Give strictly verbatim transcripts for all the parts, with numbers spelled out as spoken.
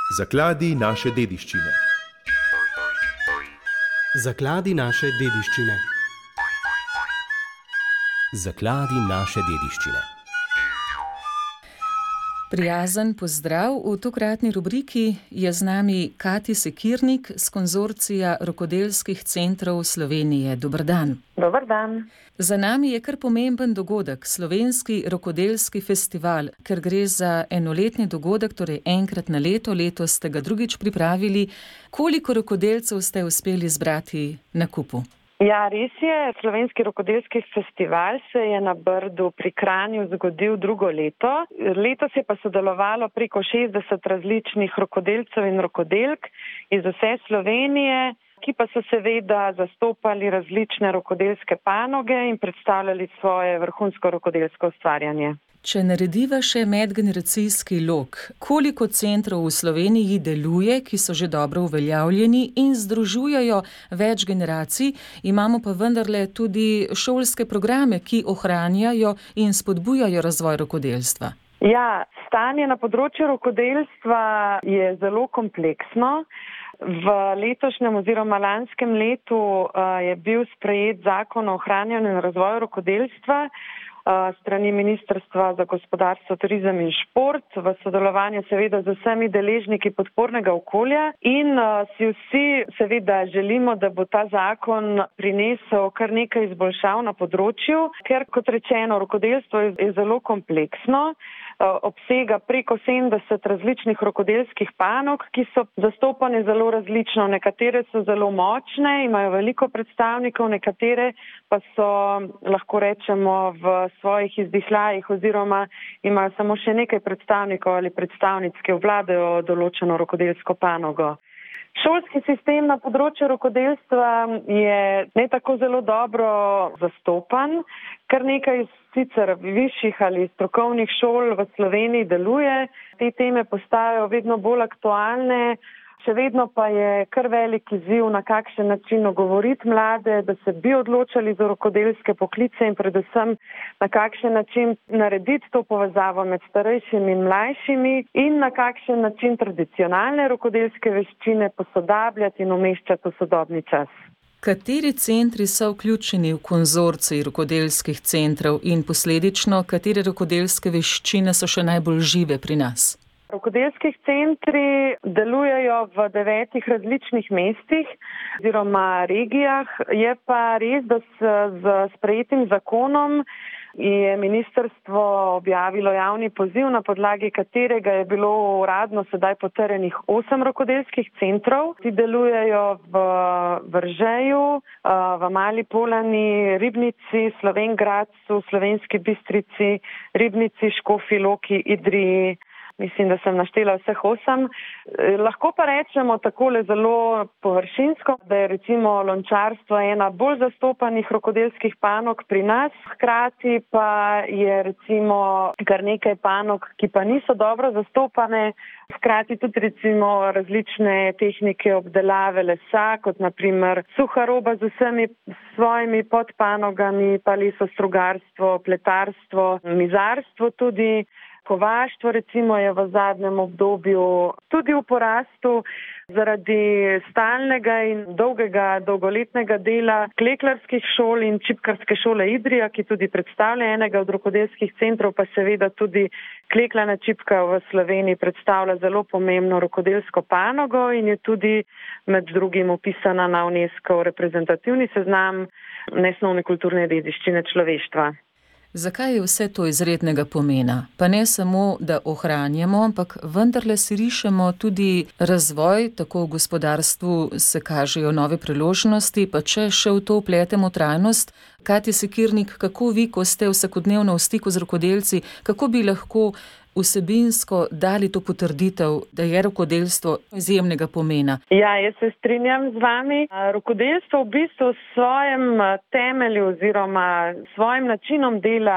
Zakladi naše dediščine. Zakladi naše dediščine. Zakladi naše dediščine. Prijazen pozdrav. V tokratni rubriki je z nami Kati Sekirnik z Konzorcija rokodelskih centrov Slovenije. Dober dan. Dober dan. Za nami je kar pomemben dogodek, Slovenski rokodelski festival, ker gre za enoletni dogodek, torej enkrat na leto, letos ste ga drugič pripravili. Koliko rokodelcev ste uspeli zbrati na kupu? Ja, res je. Slovenski rokodelski festival se je na Brdu pri Kranju zgodil drugo leto. Letos je pa sodelovalo preko šestdeset različnih rokodelcev in rokodelk iz vse Slovenije, ki pa so seveda zastopali različne rokodelske panoge in predstavljali svoje vrhunsko rokodelsko ustvarjanje. Če narediva še medgeneracijski lok, koliko centrov v Sloveniji deluje, ki so že dobro uveljavljeni in združujejo več generacij, imamo pa vendarle tudi šolske programe, ki ohranjajo in spodbujajo razvoj rokodelstva? Ja, stanje na področju rokodelstva je zelo kompleksno. V letošnjem oziroma lanskem letu uh, je bil sprejet zakon o ohranjanju in razvoju rokodelstva uh, strani Ministrstva za gospodarstvo, turizem in šport v sodelovanju seveda z vsemi deležniki podpornega okolja in uh, si vsi seveda želimo, da bo ta zakon prinesel kar nekaj izboljšav na področju, ker kot rečeno, rokodelstvo je, je zelo kompleksno. Obsega preko sedemdeset različnih rokodelskih panog, ki so zastopane zelo različno. Nekatere so zelo močne, imajo veliko predstavnikov, nekatere pa so, lahko rečemo, v svojih izdihljajih oziroma imajo samo še nekaj predstavnikov ali predstavnic, ki obvladajo določeno rokodelsko panogo. Šolski sistem na področju rokodelstva je ne tako zelo dobro zastopan, kar nekaj sicer višjih ali strokovnih šol v Sloveniji deluje. Te teme postajajo vedno bolj aktualne, še vedno pa je kar velik izziv, na kakšen način ogovoriti mlade, da se bi odločali za rokodelske poklice in predvsem na kakšen način narediti to povezavo med starejšimi in mlajšimi in na kakšen način tradicionalne rokodelske veščine posodabljati in umeščati v sodobni čas. Kateri centri so vključeni v konzorcij rokodelskih centrov in posledično, katere rokodelske veščine so še najbolj žive pri nas? Rokodelskih centri delujejo v devetih različnih mestih oziroma regijah. Je pa res, da z sprejetim zakonom je ministrstvo objavilo javni poziv, na podlagi katerega je bilo uradno sedaj potrjenih osem rokodelskih centrov. Ti delujejo v Veržeju, v Mali Polani, Ribnici, Slovenj Gradcu, Slovenski Bistrici, Ribnici, Škofji Loki, Idriji. Mislim, da sem naštela vseh osem. Lahko pa rečemo takole zelo površinsko, da je recimo lončarstvo ena bolj zastopanih rokodelskih panog pri nas. Hkrati pa je recimo kar nekaj panog, ki pa niso dobro zastopane. Hkrati tudi recimo različne tehnike obdelave lesa, kot naprimer suha roba z vsemi svojimi podpanogami, pa lesostrugarstvo, pletarstvo, mizarstvo tudi. Kovaštvo recimo je v zadnjem obdobju tudi v porastu zaradi stalnega in dolgega, dolgoletnega dela kleklarskih šol in čipkarske šole Idrija, ki tudi predstavlja enega od rokodelskih centrov, pa seveda tudi kleklana čipka v Sloveniji predstavlja zelo pomembno rokodelsko panogo in je tudi med drugim upisana na UNESCO reprezentativni seznam nesnovne kulturne dediščine človeštva. Zakaj je vse to izrednega pomena? Pa ne samo, da ohranjamo, ampak vendarle si rišemo tudi razvoj, tako v gospodarstvu se kažejo nove priložnosti, pa če še v to vpletemo trajnost. Kati Sekirnik, kako vi, ko ste vsakodnevno v stiku z rokodelci, kako bi lahko vsebinsko dali to potrditev, da je rokodelstvo izjemnega pomena? Ja, jaz se strinjam z vami. Rokodelstvo v bistvu s svojim temelju oziroma svojim načinom dela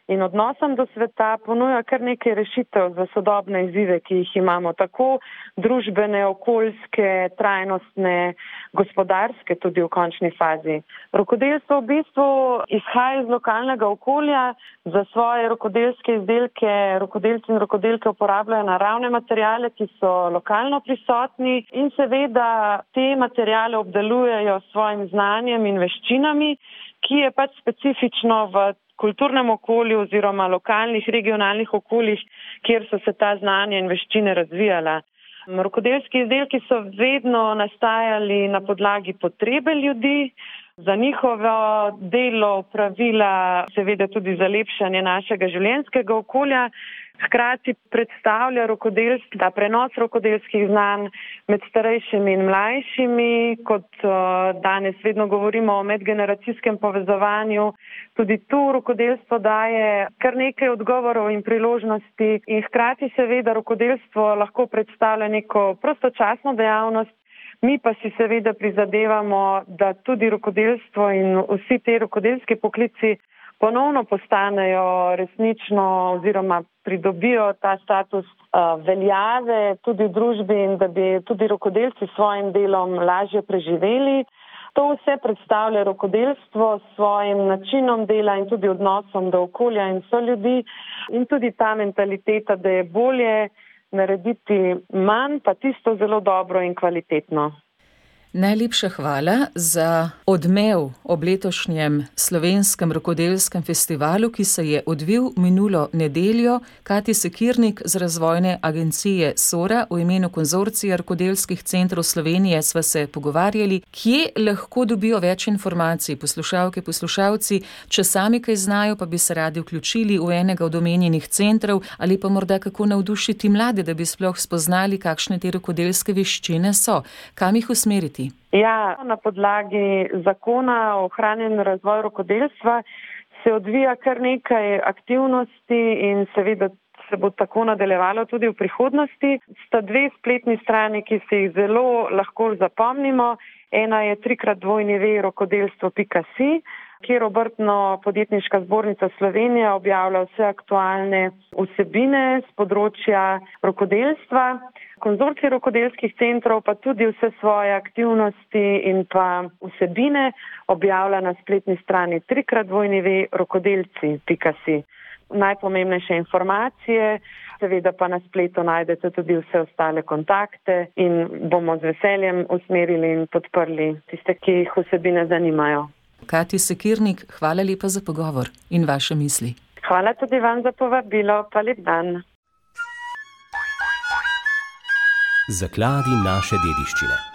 in odnosom do sveta ponuja kar nekaj rešitev za sodobne izzive, ki jih imamo, tako družbene, okoljske, trajnostne, gospodarske tudi v končni fazi. Rokodelstvo v bistvu izhaja iz lokalnega okolja, za svoje rokodelske izdelke rokodelci in rokodelke uporabljajo naravne materiale, ki so lokalno prisotni in seveda te materiale obdelujejo s svojim znanjem in veščinami, ki je pač specifično v kulturnem okolju oziroma lokalnih, regionalnih okoljih, kjer so se ta znanja in veščine razvijala. Rokodelski izdelki so vedno nastajali na podlagi potrebe ljudi, za njihovo delo, pravila, seveda tudi za lepšanje našega življenjskega okolja. Hkrati predstavlja rokodelstvo, da prenos rokodelskih znanj med starejšimi in mlajšimi, kot danes vedno govorimo o medgeneracijskem povezovanju. Tudi tu rokodelstvo daje kar nekaj odgovorov in priložnosti in hkrati seveda rokodelstvo lahko predstavlja neko prostočasno dejavnost. Mi pa si seveda prizadevamo, da tudi rokodelstvo in vsi te rokodelski poklici ponovno postanejo resnično oziroma pridobijo ta status uh, veljave tudi v družbi in da bi tudi rokodelci s svojim delom lažje preživeli. To vse predstavlja rokodelstvo s svojim načinom dela in tudi odnosom do okolja in soljudi in tudi ta mentaliteta, da je bolje narediti manj, pa tisto zelo dobro in kvalitetno. Najlepša hvala za odmev ob letošnjem slovenskem rokodelskem festivalu, ki se je odvil minulo nedeljo. Kati Sekirnik z Razvojne agencije Sora v imenu Konzorcija rokodelskih centrov Slovenije sva se pogovarjali, kje lahko dobijo več informacij poslušalke, poslušalci, če sami kaj znajo, pa bi se radi vključili v enega od omenjenih centrov ali pa morda kako navdušiti mlade, da bi sploh spoznali, kakšne te rokodelske veščine so. Kam jih usmeriti? Ja, na podlagi zakona o ohranjanju in razvoju rokodelstva se odvija kar nekaj aktivnosti in seveda se bo tako nadaljevalo tudi v prihodnosti. Sta dve spletni strani, ki se jih zelo lahko zapomnimo. Ena je trikrat dvojni ve rokodelstvo pika si, kjer Obrtno-podjetniška zbornica Slovenija objavlja vse aktualne vsebine z področja rokodelstva. Konzorcij rokodelskih centrov pa tudi vse svoje aktivnosti in pa vsebine objavlja na spletni strani trikrat dvojni ve rokodelci pika si. Najpomembnejše informacije, seveda pa na spletu najdete tudi vse ostale kontakte in bomo z veseljem usmerili in podprli tiste, ki jih vsebine zanimajo. Kati Sekirnik, hvala lepa za pogovor in vaše misli. Hvala tudi vam za povabilo, pa lep dan. Zakladi naše dediščine.